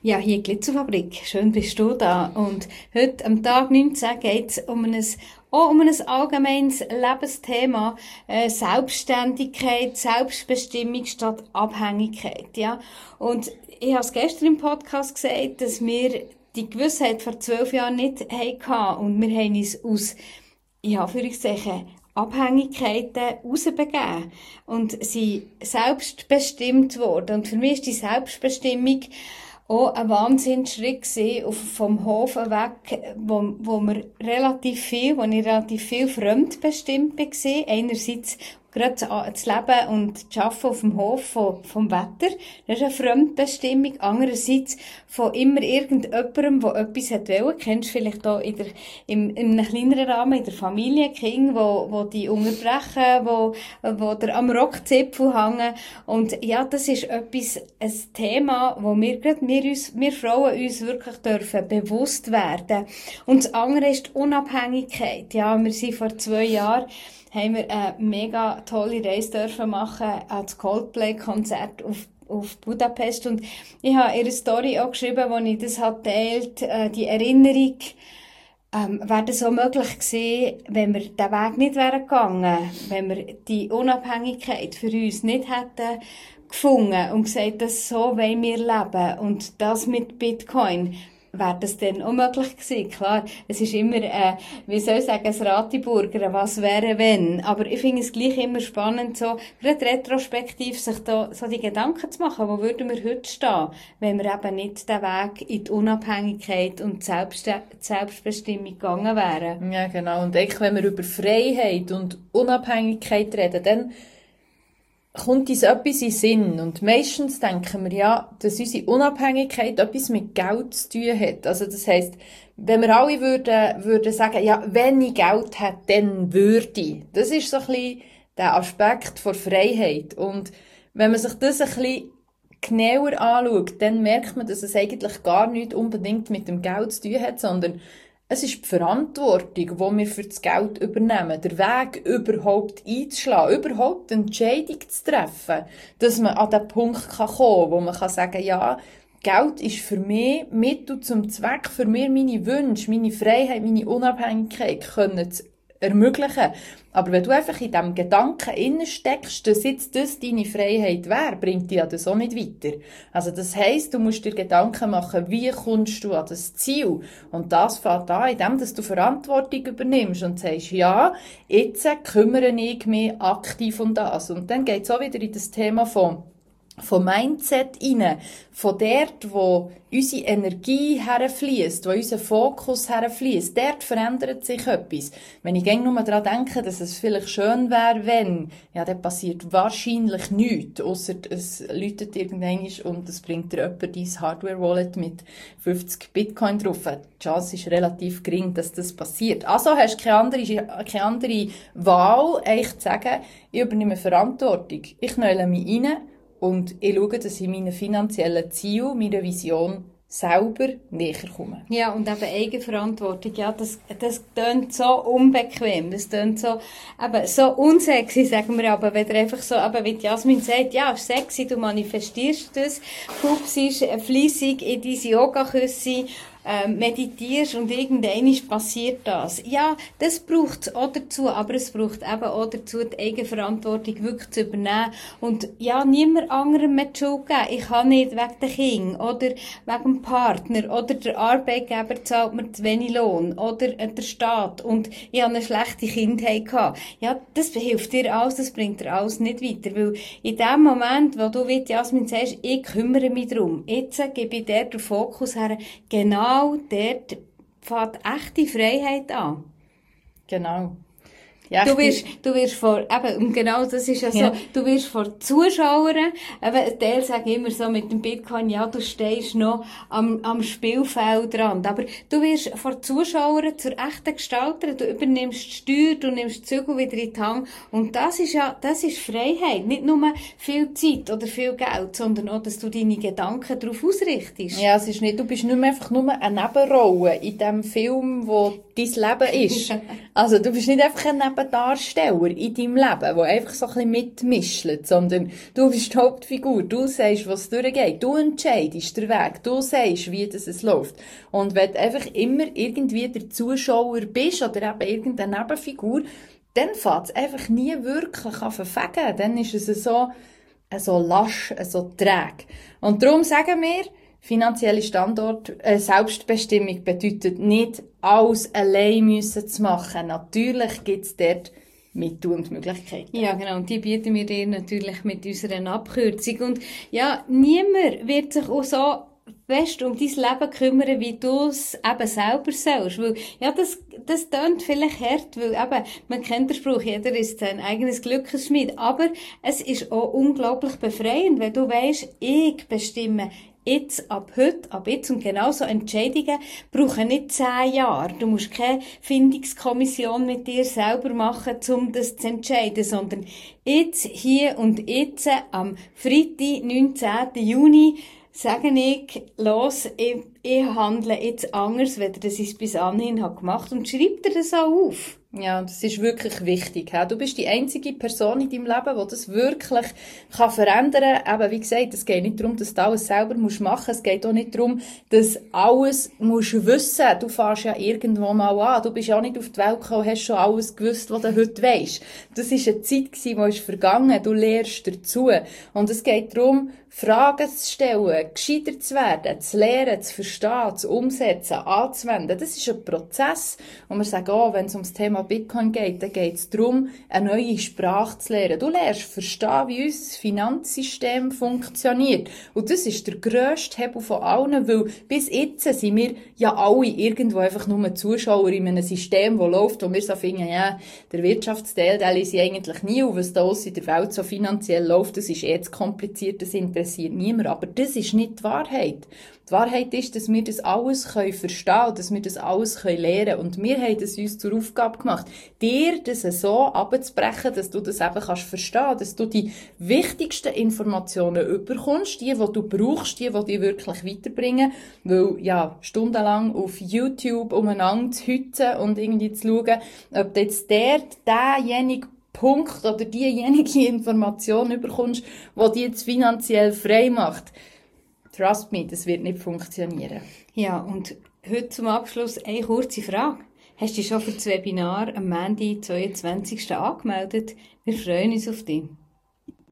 Ja, hier Glitzerfabrik. Schön bist du da. Und heute am Tag 19 geht es um ein allgemeines Lebensthema. Selbstständigkeit, Selbstbestimmung statt Abhängigkeit. Ja. Und ich habe es gestern im Podcast gesagt, dass wir die Gewissheit vor 12 Jahren nicht hatten. Und wir haben uns aus, Abhängigkeiten rausbegeben und sind selbstbestimmt worden. Und für mich ist die Selbstbestimmung auch ein Wahnsinnsschritt gewesen, vom Hof weg, wo ich relativ viel fremdbestimmt war. Einerseits gerade das Leben und das Arbeiten auf dem Hof vom Wetter. Das ist eine Fremdbestimmung. Andererseits von immer irgendjemandem, der etwas wollte. Kennst du vielleicht auch in einem kleineren Rahmen, in der Familie, Kinder, wo die unterbrechen, wo der am Rockzipfel hängen. Und ja, das ist ein Thema, wo wir Frauen uns wirklich dürfen bewusst werden. Und das andere ist die Unabhängigkeit. Ja, wir sind vor 2 Jahren haben wir eine mega tolle Reise dürfen machen als Coldplay-Konzert auf Budapest. Und ich habe ihre Story auch geschrieben, wo ich das teilt, die Erinnerung, wäre das so möglich gewesen, wenn wir den Weg nicht gegangen wären, wenn wir die Unabhängigkeit für uns nicht hätten gefunden und gesagt, dass so wollen wir leben und das mit Bitcoin. Wäre das dann auch möglich gewesen? Klar, es ist immer, ein Ratiburger, was wäre wenn. Aber ich finde es gleich immer spannend, so, gerade retrospektiv, sich da so die Gedanken zu machen, wo würden wir heute stehen, wenn wir eben nicht den Weg in die Unabhängigkeit und die Selbstbestimmung gegangen wären. Ja, genau. Und eigentlich, wenn wir über Freiheit und Unabhängigkeit reden, dann kommt uns etwas in den Sinn. Und meistens denken wir ja, dass unsere Unabhängigkeit etwas mit Geld zu tun hat. Also das heisst, wenn wir alle würden sagen, ja, wenn ich Geld hätte, dann würde ich. Das ist so ein bisschen der Aspekt von Freiheit. Und wenn man sich das ein bisschen genauer anschaut, dann merkt man, dass es eigentlich gar nicht unbedingt mit dem Geld zu tun hat, sondern es ist die Verantwortung, die wir für das Geld übernehmen, der Weg überhaupt einzuschlagen, überhaupt eine Entscheidung zu treffen, dass man an den Punkt kommen kann, wo man sagen kann, ja, Geld ist für mich Mittel zum Zweck, für mich meine Wünsche, meine Freiheit, meine Unabhängigkeit können zu ermöglichen. Aber wenn du einfach in diesem Gedanken innen steckst, dass jetzt das deine Freiheit wäre, bringt dich ja das auch nicht weiter. Also das heisst, du musst dir Gedanken machen, wie kommst du an das Ziel? Und das fängt an, indem dass du Verantwortung übernimmst und sagst, ja, jetzt kümmere ich mich aktiv um das. Und dann geht es auch wieder in das Thema von Mindset rein, von dort, wo unsere Energie herfliesst, wo unser Fokus herfliesst, dort verändert sich etwas. Wenn ich nur daran denke, dass es vielleicht schön wäre, wenn, ja, dann passiert wahrscheinlich nichts, ausser es läutet irgendwann und es bringt dir jemand dein Hardware-Wallet mit 50 Bitcoin drauf. Die Chance ist relativ gering, dass das passiert. Also hast du keine andere Wahl, eigentlich zu sagen, ich übernehme Verantwortung. Ich nähle mich rein, und ich schaue, dass ich meinen finanziellen Zielen, meiner Vision selber näher komme. Ja, und eben Eigenverantwortung, ja, das tönt so unbequem, das tönt so unsexy, sagen wir aber, wenn einfach so, wie Jasmin sagt, ja, sexy, du manifestierst das, pupsst fleissig in dein Yogaküsse, meditierst und irgendwann passiert das. Ja, das braucht es auch dazu, aber es braucht eben auch dazu, die Eigenverantwortung wirklich zu übernehmen und ja, niemand anderem mehr die Schuld geben. Ich kann nicht wegen den Kindern oder wegen dem Partner oder der Arbeitgeber zahlt mir zu wenig Lohn oder der Staat und ich habe eine schlechte Kindheit gehabt. Ja, das hilft dir alles, das bringt dir alles nicht weiter, weil in dem Moment, wo du, wie Jasmin sagst, ich kümmere mich darum, jetzt gebe ich dir den Fokus her, genau dort fängt echte Freiheit an. Genau. Ja, du wirst genau, das ist ja so, du wirst vor Zuschauern, eben, Teil sagen immer so mit dem Bitcoin, ja, du stehst noch am Spielfeldrand, aber du wirst vor Zuschauern zur echten Gestalterin, du übernimmst die Steuer, du nimmst die Zügel wieder in die Hand und das ist Freiheit, nicht nur viel Zeit oder viel Geld, sondern auch, dass du deine Gedanken darauf ausrichtest. Ja, es ist nicht, du bist nicht mehr einfach nur eine Nebenrolle in dem Film, wo dein Leben ist. Also du bist nicht einfach ein Nebendarsteller in deinem Leben, der einfach so ein bisschen mitmischelt, sondern du bist die Hauptfigur. Du sagst, was durchgeht. Du entscheidest den Weg. Du sagst, wie es läuft. Und wenn du einfach immer irgendwie der Zuschauer bist oder eben irgendeine Nebenfigur, dann fängt es einfach nie wirklich an verfegen. Dann ist es so lasch, so träge. Und darum sagen wir, finanzielle Selbstbestimmung bedeutet nicht, alles allein müssen zu machen. Natürlich gibt es dort Mittel und Möglichkeiten. Ja, genau. Und die bieten wir dir natürlich mit unserer Abkürzung. Und ja, niemand wird sich auch so fest um dein Leben kümmern, wie du es eben selber sollst. Weil, ja, das tönt vielleicht hart, weil eben, man kennt den Spruch, jeder ist sein eigenes Glückesschmied. Aber es ist auch unglaublich befreiend, wenn du weisst, ich bestimme jetzt, ab jetzt. Und genauso Entscheidungen brauchen nicht 10 Jahre. Du musst keine Findungskommission mit dir selber machen, um das zu entscheiden, sondern jetzt, hier und jetzt, am Freitag, 19. Juni, sage ich, los, ich handle jetzt anders, als ich es bis anhin gemacht habe. Und schreib dir das auch auf. Ja, das ist wirklich wichtig. Du bist die einzige Person in deinem Leben, die das wirklich verändern kann. Eben, wie gesagt, es geht nicht darum, dass du alles selber machen musst. Es geht auch nicht darum, dass alles musst wissen. Du fährst ja irgendwo mal an. Du bist ja nicht auf die Welt gekommen und hast schon alles gewusst, was du heute weisst. Das war eine Zeit, die ist vergangen. Du lernst dazu. Und es geht darum, Fragen zu stellen, gescheiter zu werden, zu lernen, zu verstehen, zu umsetzen, anzuwenden. Das ist ein Prozess. Und wir sagen auch, wenn es ums Thema Bitcoin geht, dann geht es darum, eine neue Sprache zu lernen. Du lernst verstehen, wie unser Finanzsystem funktioniert. Und das ist der grösste Hebel von allen, weil bis jetzt sind wir ja alle irgendwo einfach nur Zuschauer in einem System, das läuft, wo wir so finden, ja, der Wirtschaftsteil, der lese ich eigentlich nie, und was da in der Welt so finanziell läuft, das ist zu kompliziert, das interessiert niemand. Aber das ist nicht die Wahrheit. Die Wahrheit ist, dass wir das alles verstehen können, dass wir das alles lernen können. Und wir haben es uns zur Aufgabe gemacht, dir das so abzubrechen, dass du das eben verstehen kannst, dass du die wichtigsten Informationen überkommst, die du brauchst, die dich wirklich weiterbringen. Weil, ja, stundenlang auf YouTube umeinander zu hützen und irgendwie zu schauen, ob du jetzt derjenige Punkt oder diejenige Information überkommst, die dich jetzt finanziell frei macht. Trust me, das wird nicht funktionieren. Ja, und heute zum Abschluss eine kurze Frage. Hast du dich schon für das Webinar am Montag, 22. angemeldet? Wir freuen uns auf dich.